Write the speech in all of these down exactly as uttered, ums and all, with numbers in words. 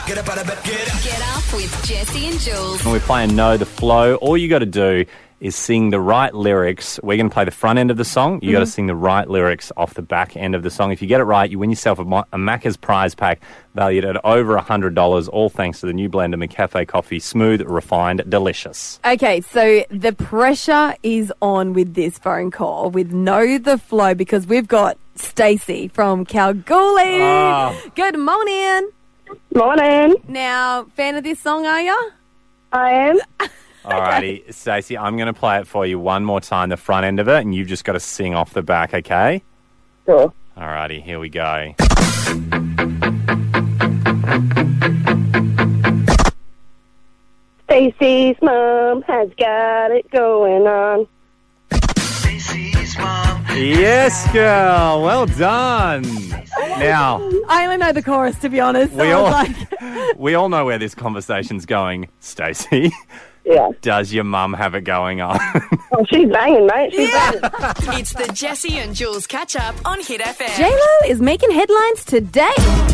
Get up out of bed. Get up. Get up with Jesse and Jules. When we're playing Know the Flow, all you got to do is sing the right lyrics. We're going to play the front end of the song. You mm-hmm. got to sing the right lyrics off the back end of the song. If you get it right, you win yourself a, a Macca's prize pack valued at over one hundred dollars, all thanks to the new blend of McCafe coffee. Smooth, refined, delicious. Okay, so the pressure is on with this phone call with Know the Flow because we've got Stacey from Kalgoorlie. Oh. Good morning. Morning. Now, fan of this song, are you? I am. Alrighty, Stacey, I'm going to play it for you one more time, the front end of it, and you've just got to sing off the back, okay? Sure. Alrighty, here we go. Stacey's mum has got it going on. Stacey's mom. Yes, girl. Well done. Now, I only know the chorus, to be honest. So we I all was like... we all know where this conversation's going, Stacey. Yeah. Does your mum have it going on? Oh, she's banging, mate. She's banging. It's the Jesse and Jules catch up on Hit F M. J-Lo is making headlines today.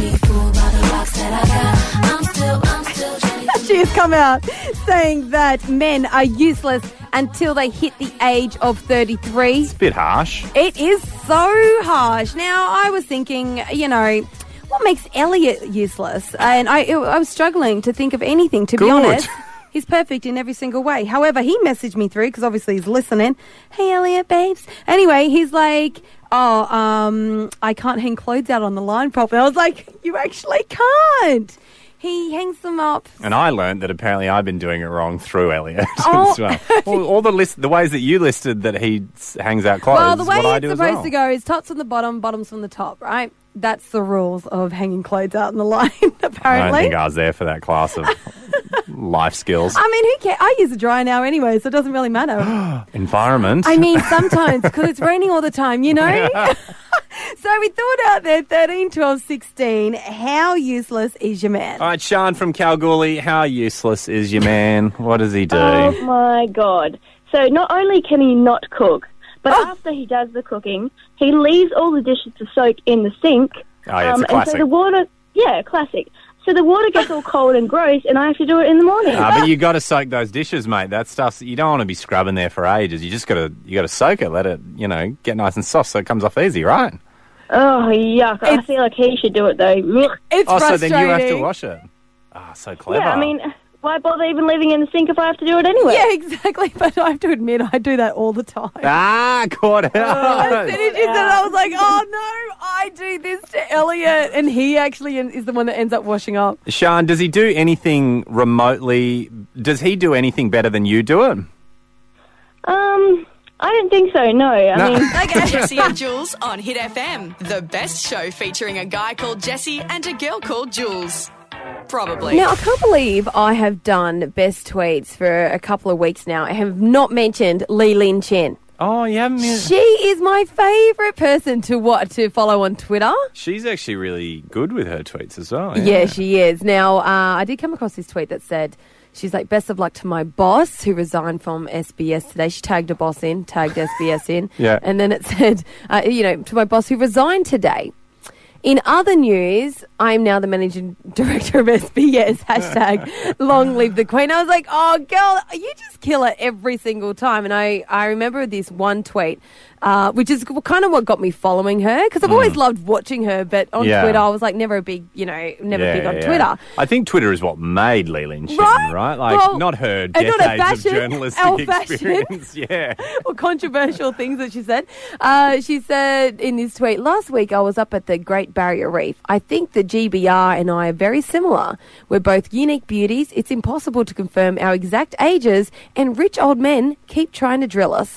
She has come out saying that men are useless until they hit the age of thirty-three. It's a bit harsh. It is so harsh. Now, I was thinking, you know, what makes Elliot useless? And I, I was struggling to think of anything, to Good. be honest. He's perfect in every single way. However, he messaged me through, because obviously he's listening. Hey, Elliot, babes. Anyway, he's like, oh, um, I can't hang clothes out on the line properly. I was like, you actually can't. He hangs them up. And I learned that apparently I've been doing it wrong through Elliot Oh. as well. All, all the list, the ways that you listed that he s- hangs out clothes Well, the is way what I it's do as supposed well. to go is tops from the bottom, bottoms from the top, right? That's the rules of hanging clothes out on the line, apparently. I don't think I was there for that class of life skills. I mean, who cares? I use a dryer now anyway, so it doesn't really matter. Environment. I mean, sometimes, because it's raining all the time, you know? So we thought out there, thirteen, twelve, sixteen, how useless is your man? All right, Sean from Kalgoorlie, how useless is your man? What does he do? Oh, my God. So not only can he not cook, but Oh. after he does the cooking, he leaves all the dishes to soak in the sink. Oh, yeah, it's a and classic. so the water, yeah, classic. So the water gets all cold and gross, and I have to do it in the morning. Ah, but you got to soak those dishes, mate. That stuff you don't want to be scrubbing there for ages. You just got to you got to soak it, let it, you know, get nice and soft so it comes off easy, right? Oh, yuck. I It's- feel like he should do it, though. Ugh. It's Oh, so frustrating. then you have to wash it. Ah, so clever. Yeah, I mean, why bother even leaving it in the sink if I have to do it anyway? Yeah, exactly. But I have to admit, I do that all the time. Ah, caught out. As soon as you said it, I was like, oh, no, I do this to Elliot. And he actually is the one that ends up washing up. Sean, does he do anything remotely? Does he do anything better than you do it? Um, I don't think so, no. I No. mean, Jesse and Jules on Hit F M. The best show featuring a guy called Jesse and a girl called Jules. Probably. Now, I can't believe I have done best tweets for a couple of weeks now. I have not mentioned Lee Lin Chen. Oh, yeah. She is my favourite person to what to follow on Twitter. She's actually really good with her tweets as well. Yeah, she is. Now, uh, I did come across this tweet that said, she's like, best of luck to my boss who resigned from S B S today. She tagged a boss in, tagged S B S in. Yeah. And then it said, uh, you know, to my boss who resigned today. In other news, I'm now the managing director of S B S. Hashtag long live the Queen. I was like, oh, girl, you just kill it every single time. And I, I remember this one tweet, uh, which is kind of what got me following her, because I've always loved watching her, but on Yeah. Twitter, I was like never a big, you know, never Yeah, big on yeah. Twitter. I think Twitter is what made Lee Lin Chen, Right? right? Like, Well, not her and not decades her of fashion, journalistic our fashion. experience. Yeah. Or controversial things that she said. Uh, she said in this tweet, last week I was up at the Great Barrier Reef. I think the G B R and I are very similar. We're both unique beauties. It's impossible to confirm our exact ages, and rich old men keep trying to drill us.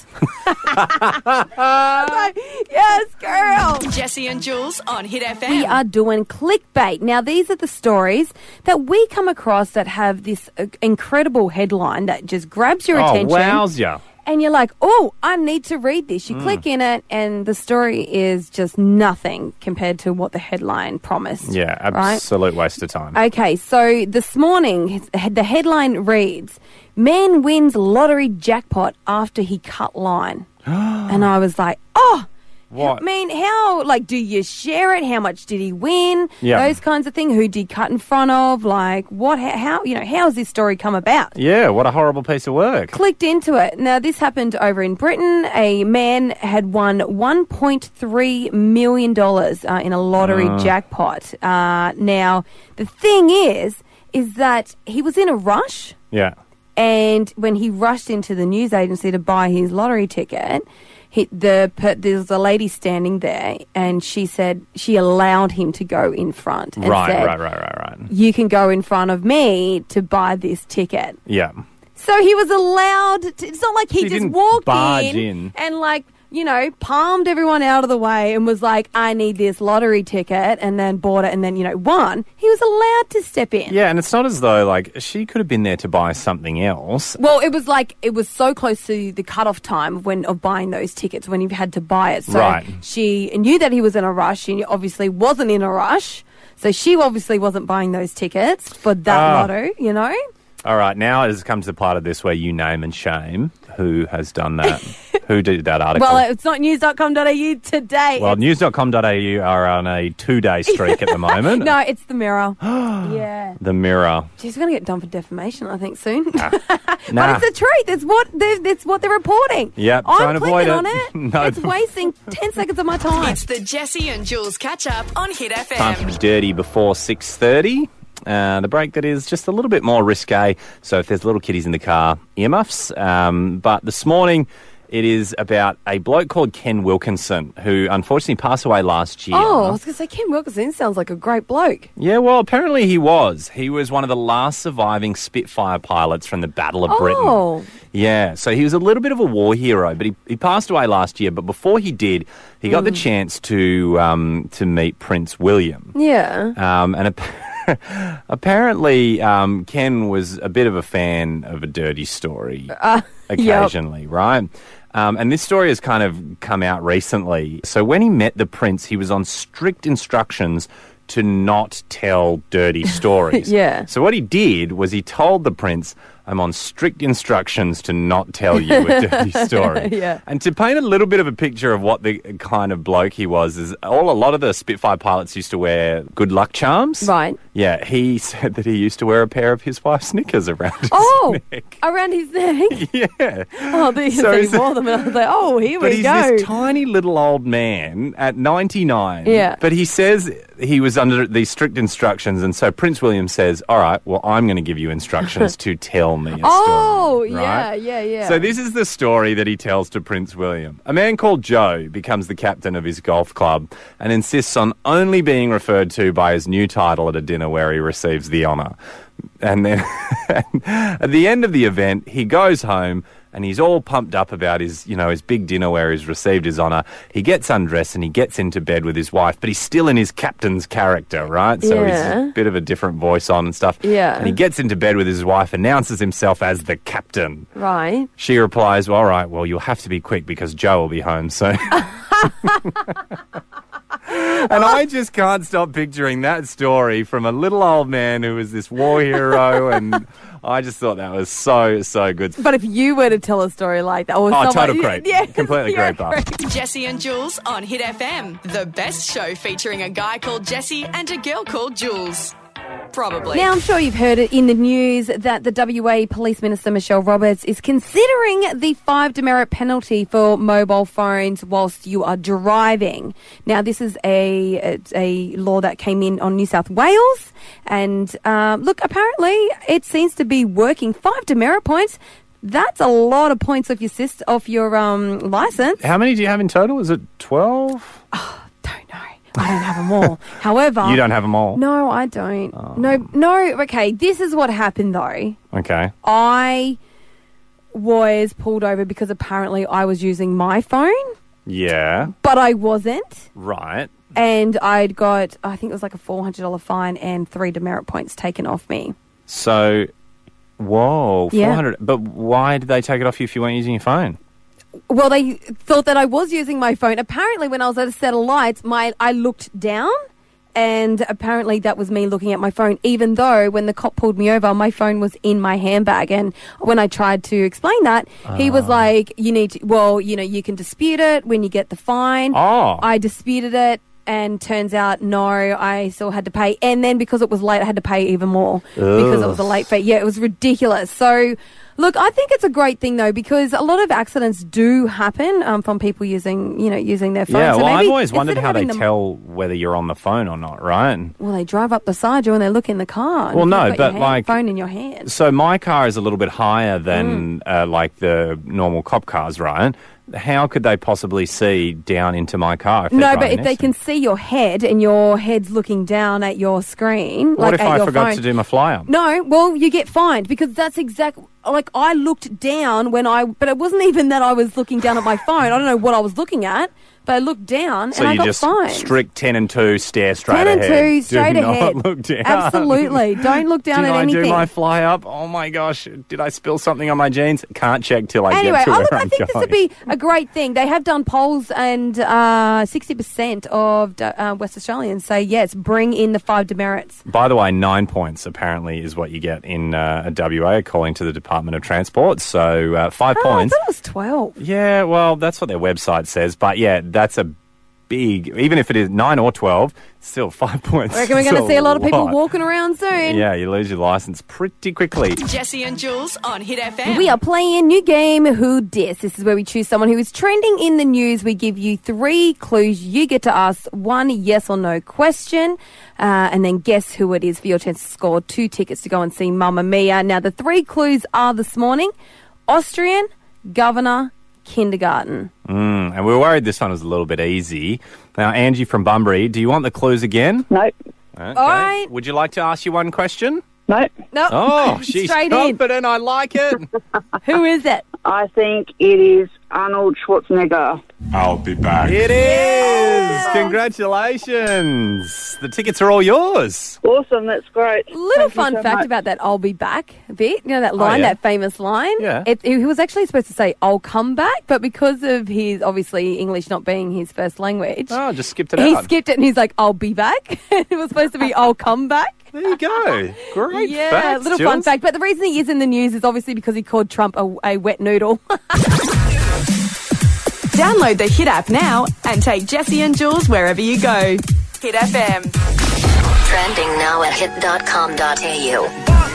I'm like, yes, girl. Jesse and Jules on Hit F M. We are doing clickbait. Now, these are the stories that we come across that have this uh, incredible headline that just grabs your Oh, attention. wows ya. And you're like, oh, I need to read this. You click in it, and the story is just nothing compared to what the headline promised. Yeah, right? absolute waste of time. Okay, so this morning, the headline reads, man wins lottery jackpot after he cut line. And I was like, oh, What? I mean, how, like, do you share it? How much did he win? Yeah. Those kinds of things. Who did he cut in front of? Like, what, how, how you know, how has this story come about? Yeah, what a horrible piece of work. Clicked into it. Now, this happened over in Britain. A man had won one point three million dollars uh, in a lottery jackpot. Uh, now, the thing is, is that he was in a rush. Yeah. And when he rushed into the news agency to buy his lottery ticket, he, the per, there was a lady standing there, and she said she allowed him to go in front. And Right, said, right, right, right, right. You can go in front of me to buy this ticket. Yeah. So he was allowed to, it's not like he, He just didn't walked barge in, in. and like, you know, palmed everyone out of the way and was like, I need this lottery ticket, and then bought it and then, you know, won. He was allowed to step in. Yeah, and it's not as though, like, she could have been there to buy something else. Well, it was like, it was so close to the cutoff time when of buying those tickets when you had to buy it. So Right. she knew that he was in a rush. She obviously wasn't in a rush. So she obviously wasn't buying those tickets for that Ah. lotto, you know? All right, now it has come to the part of this where you name and shame who has done that. Who did that article? Well, it's not news dot com dot a u today. Well, It's- news dot com dot a u are on a two-day streak at the moment. no, it's the Mirror. yeah. The Mirror. She's going to get done for defamation, I think, soon. Nah. But it's the truth. It's what they're, it's what they're reporting. Yep, I'm trying to clicking avoid on it. it. No, it's the- wasting ten seconds of my time. It's the Jesse and Jules catch up on Hit F Time M. for Dirty before six thirty. Uh, the break that is just a little bit more risque. So if there's little kiddies in the car, earmuffs. Um, but this morning, it is about a bloke called Ken Wilkinson, who unfortunately passed away last year. Oh, I was going to say, Ken Wilkinson sounds like a great bloke. Yeah, well, apparently he was. He was one of the last surviving Spitfire pilots from the Battle of Britain. Oh. Yeah, so he was a little bit of a war hero, but he, he passed away last year. But before he did, he got the chance to um, to meet Prince William. Yeah. Um, and ap- apparently, um, Ken was a bit of a fan of a dirty story Uh, occasionally, right? Um, and this story has kind of come out recently. So when he met the prince, he was on strict instructions to not tell dirty stories. Yeah. So what he did was he told the prince, I'm on strict instructions to not tell you a dirty story. Yeah. And to paint a little bit of a picture of what the kind of bloke he was, is all a lot of the Spitfire pilots used to wear good luck charms. Right. Yeah, he said that he used to wear a pair of his wife's knickers around his Oh, neck. around his neck. Yeah. Oh, they, So they he's- wore them, and I was like, oh, here But we he's go. this tiny little old man at ninety-nine. Yeah. But he says he was under these strict instructions, and so Prince William says, all right, well, I'm going to give you instructions to tell me a Oh, story. yeah, right? yeah, yeah. So this is the story that he tells to Prince William. A man called Joe becomes the captain of his golf club and insists on only being referred to by his new title at a dinner where he receives the honour. And then at the end of the event, he goes home and he's all pumped up about his, you know, his big dinner where he's received his honour. He gets undressed and he gets into bed with his wife, but he's still in his captain's character, right? So Yeah. he's a bit of a different voice on and stuff. Yeah. And he gets into bed with his wife, announces himself as the captain. Right. She replies, well, all right, well, you'll have to be quick because Joe will be home soon. And I just can't stop picturing that story from a little old man who was this war hero, and I just thought that was so, so good. But if you were to tell a story like that, or Oh, someone, total creep. Yeah, Completely you're creep up. Jesse and Jules on Hit F M, the best show featuring a guy called Jesse and a girl called Jules. Probably. Now, I'm sure you've heard it in the news that the W A Police Minister, Michelle Roberts, is considering the five demerit penalty for mobile phones whilst you are driving. Now, this is a, it's a law that came in on New South Wales. And um, look, apparently it seems to be working. Five demerit points. That's a lot of points off your syst- off your um, license. How many do you have in total? Is it twelve? Don't know. I don't have them all. However, You don't have them all? No, I don't. No, no. Okay, this is what happened though. Okay. I was pulled over because apparently I was using my phone, Yeah. but I wasn't. Right. And I'd got, I think it was like a four hundred dollars fine and three demerit points taken off me. So, whoa, Yeah. four hundred. But why did they take it off you if you weren't using your phone? Well, they thought that I was using my phone. Apparently, when I was at a set of lights, my I looked down and apparently that was me looking at my phone, even though when the cop pulled me over, my phone was in my handbag. And when I tried to explain that, he was like, you need to, well, you know, you can dispute it when you get the fine. Oh. I disputed it. And turns out, no, I still had to pay. And then because it was late, I had to pay even more because it was a late fee. Yeah, it was ridiculous. So, look, I think it's a great thing, though, because a lot of accidents do happen um, from people using, you know, using their phones. Yeah, So well, maybe I've always instead wondered of how they having them- tell whether you're on the phone or not, right? Well, they drive up beside you and they look in the car. and Well, you've no, got your but, hand- like- phone in your hand. So my car is a little bit higher than Mm. uh, like the normal cop cars, right? How could they possibly see down into my car? If they're No, but driving if they next to can me? see your head and your head's looking down at your screen, What like if at I your forgot phone, to do my fly up? No, well, you get fined because that's exact. Like I looked down when I, but it wasn't even that I was looking down at my phone. I don't know what I was looking at, but I looked down So and I you got just fined. strict ten and two, stare straight Ten and ahead. two, straight do ahead. Not look down. Absolutely, don't look down Did at I anything. do my fly up? Oh my gosh! Did I spill something on my jeans? Can't check till I Anyway, get to oh, where look, I'm I think going. this would be a great thing. They have done polls, and uh, sixty percent of uh, West Australians say yes, bring in the five demerits. By the way, nine points apparently is what you get in uh, W A, according to the Department of Transport. So uh, five Oh, I points. thought it was twelve. Yeah, well, that's what their website says. But yeah, that's a big, even if it is nine or twelve, still five points. I reckon we're going to is see a lot of people lot. walking around soon. Yeah, you lose your license pretty quickly. Jesse and Jules on Hit F M. We are playing new game Who Dis. This is where we choose someone who is trending in the news. We give you three clues. You get to ask one yes or no question, uh, and then guess who it is for your chance to score two tickets to go and see Mamma Mia. Now, the three clues are this morning: Austrian, governor, kindergarten. Mm, and we were worried this one was a little bit easy. Now, Angie from Bunbury, do you want the clues again? Nope. Okay. All right. Would you like to ask you one question? Nope. No, Oh, she's straight in. confident. I like it. Who is it? I think it is Arnold Schwarzenegger. I'll be back. It is. Congratulations. The tickets are all yours. Awesome, that's great. Little Thank you fun so fact much. about that "I'll be back" bit. You know that line, yeah. that famous line. Yeah. It, he was actually supposed to say "I'll come back," but because of his obviously English not being his first language, Oh, just skipped it he out. skipped it and he's like, "I'll be back." It was supposed to be "I'll come back." There you go. Great Yeah, facts, little fun Jules. fact. But the reason he is in the news is obviously because he called Trump a, a wet noodle. Download the Hit app now and take Jesse and Jules wherever you go. Hit F M. Trending now at hit dot com dot a u.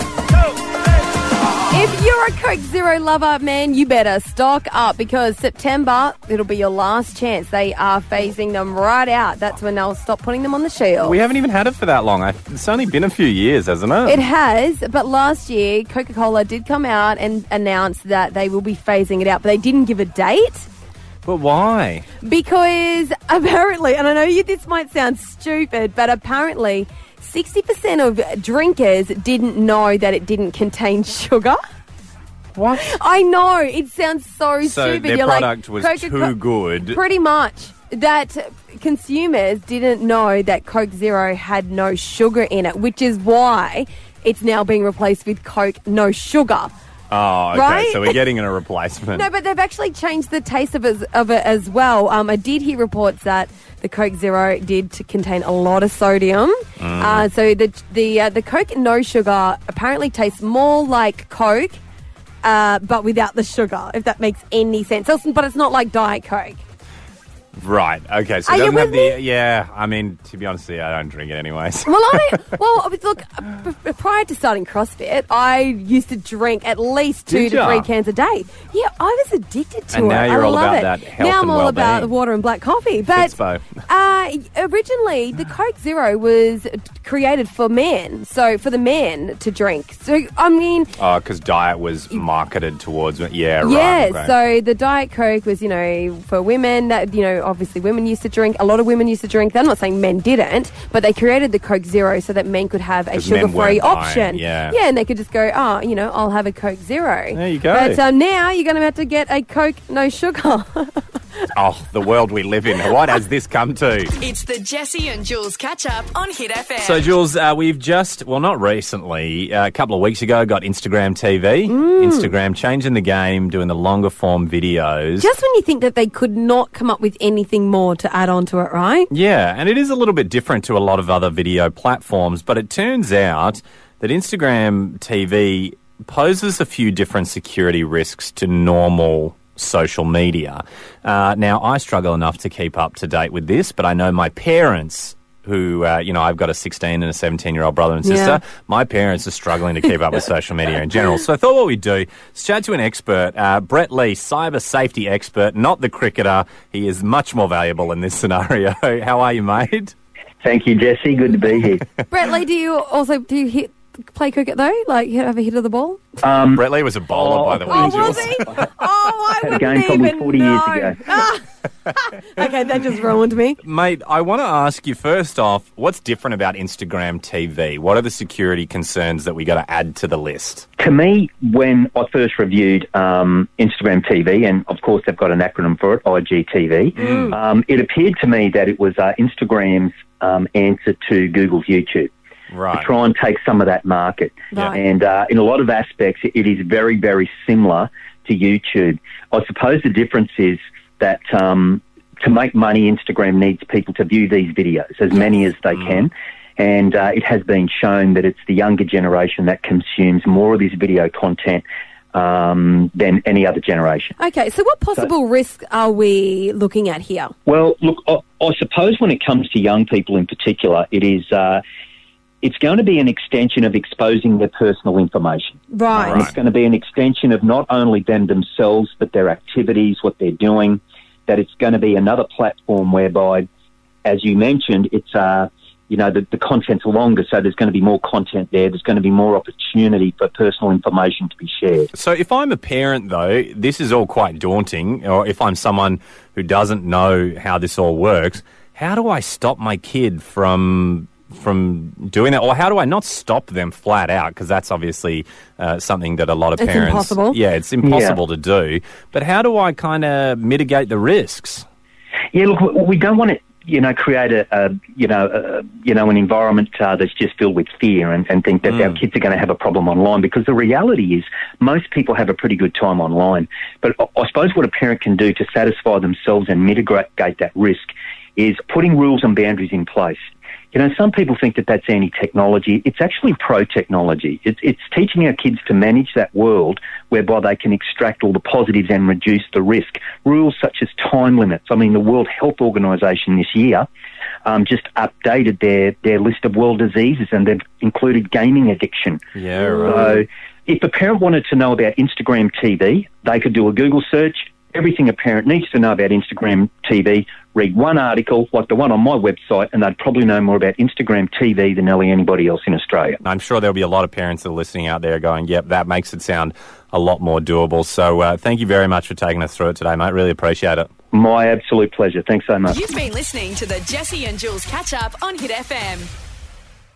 If you're a Coke Zero lover, man, you better stock up because September, it'll be your last chance. They are phasing them right out. That's when they'll stop putting them on the shelf. We haven't even had it for that long. I, it's only been a few years, hasn't it? It has, but last year, Coca-Cola did come out and announce that they will be phasing it out, but they didn't give a date. But why? Because apparently, and I know you, this might sound stupid, but apparently sixty percent of drinkers didn't know that it didn't contain sugar. What? I know, it sounds so, So stupid. their You're product like, was Coca-Co- too good. Pretty much. That consumers didn't know that Coke Zero had no sugar in it, which is why it's now being replaced with Coke No Sugar. Oh, okay. Right? So we're getting a replacement. No, but they've actually changed the taste of it, of it as well. Um, I did hear reports that the Coke Zero did to contain a lot of sodium. Mm. Uh, so the the uh, the Coke No Sugar apparently tastes more like Coke, uh, but without the sugar. If that makes any sense. So, but it's not like Diet Coke. Right. Okay. So Are it you doesn't have with the. me? Yeah. I mean, to be honest, with you, I don't drink it anyways. Well, I well look. uh, p- Prior to starting CrossFit, I used to drink at least two Did to ya? three cans a day. Yeah, I was addicted to And it. now you're I all love about it. that health now I'm and all about well-being. the water and black coffee. But Fitspo. uh, originally, the Coke Zero was created for men, so for the men to drink. So I mean. Oh, because diet was marketed towards. Yeah. Right. Yeah, okay. so the Diet Coke was, you know, for women. That, you know, obviously women used to drink. A lot of women used to drink. I'm not saying men didn't, but they created the Coke Zero so that men could have a 'Cause men sugar-free weren't buying, option. yeah. yeah, and they could just go, oh, you know, I'll have a Coke Zero. There you go. But um, now you're going to have to get a Coke no sugar. Oh, the world we live in. What has this come to? It's the Jesse and Jules catch up on Hit F M. So, Jules, uh, we've just, well, not recently, uh, a couple of weeks ago, got Instagram T V. Mm. Instagram changing the game, doing the longer form videos. Just when you think that they could not come up with anything more to add on to it, right? Yeah, and it is a little bit different to a lot of other video platforms, but it turns out that Instagram T V poses a few different security risks to normal social media. Uh, now, I struggle enough to keep up to date with this, but I know my parents, who, uh, you know, I've got a sixteen and a seventeen-year-old brother and sister, Yeah. my parents are struggling to keep up with social media in general. So I thought what we'd do is chat to an expert, uh, Brett Lee, cyber safety expert, not the cricketer. He is much more valuable in this scenario. How are you, mate? Thank you, Jesse. Good to be here. Brett Lee, do you also do you hit play cricket though? Like have a hit of the ball? Um, Brett Lee was a bowler, Oh, by the way, Oh, Jules. was he? Oh, I Had a wouldn't game probably even forty years know. ago. Ah. Okay, that just ruined me. Mate, I want to ask you first off, what's different about Instagram T V? What are the security concerns that we got to add to the list? To me, when I first reviewed um, Instagram T V, and of course they've got an acronym for it, I G T V, Mm. um, it appeared to me that it was uh, Instagram's um, answer to Google's YouTube. Right. To try and take some of that market. Right. And uh, in a lot of aspects, it is very, very similar to YouTube. I suppose the difference is that um, to make money, Instagram needs people to view these videos, as many as they can. And uh, it has been shown that it's the younger generation that consumes more of this video content um, than any other generation. Okay, so what possible risks are we looking at here? Well, look, I, I suppose when it comes to young people in particular, it is... Uh, It's going to be an extension of exposing their personal information. Right. And it's going to be an extension of not only them themselves, but their activities, what they're doing, that it's going to be another platform whereby, as you mentioned, it's, uh, you know, the, the content's longer, so there's going to be more content there. There's going to be more opportunity for personal information to be shared. So if I'm a parent, though, this is all quite daunting, or if I'm someone who doesn't know how this all works, how do I stop my kid from... from doing that, or how do I not stop them flat out, because that's obviously uh, something that a lot of It's parents impossible. yeah it's impossible to do, but how do I kind of mitigate the risks? Yeah, look, we- we don't want to, you know, create a, a you know, a, you know, an environment uh, that's just filled with fear and, and think that our kids are going to have a problem online, because the reality is most people have a pretty good time online. But I, I suppose what a parent can do to satisfy themselves and mitigate that risk is putting rules and boundaries in place. You know, some people think that that's anti-technology. It's actually pro-technology. It's, it's teaching our kids to manage that world whereby they can extract all the positives and reduce the risk. Rules such as time limits. I mean, the World Health Organization this year um, just updated their, their list of world diseases, and they've included gaming addiction. Yeah, right. So if a parent wanted to know about Instagram T V, they could do a Google search. Everything a parent needs to know about Instagram T V, read one article like the one on my website, and they'd probably know more about Instagram T V than nearly anybody else in Australia. I'm sure there'll be a lot of parents that are listening out there going, yep, that makes it sound a lot more doable. So uh, thank you very much for taking us through it today, mate. Really appreciate it. My absolute pleasure. Thanks so much. You've been listening to the Jesse and Jules catch up on Hit F M.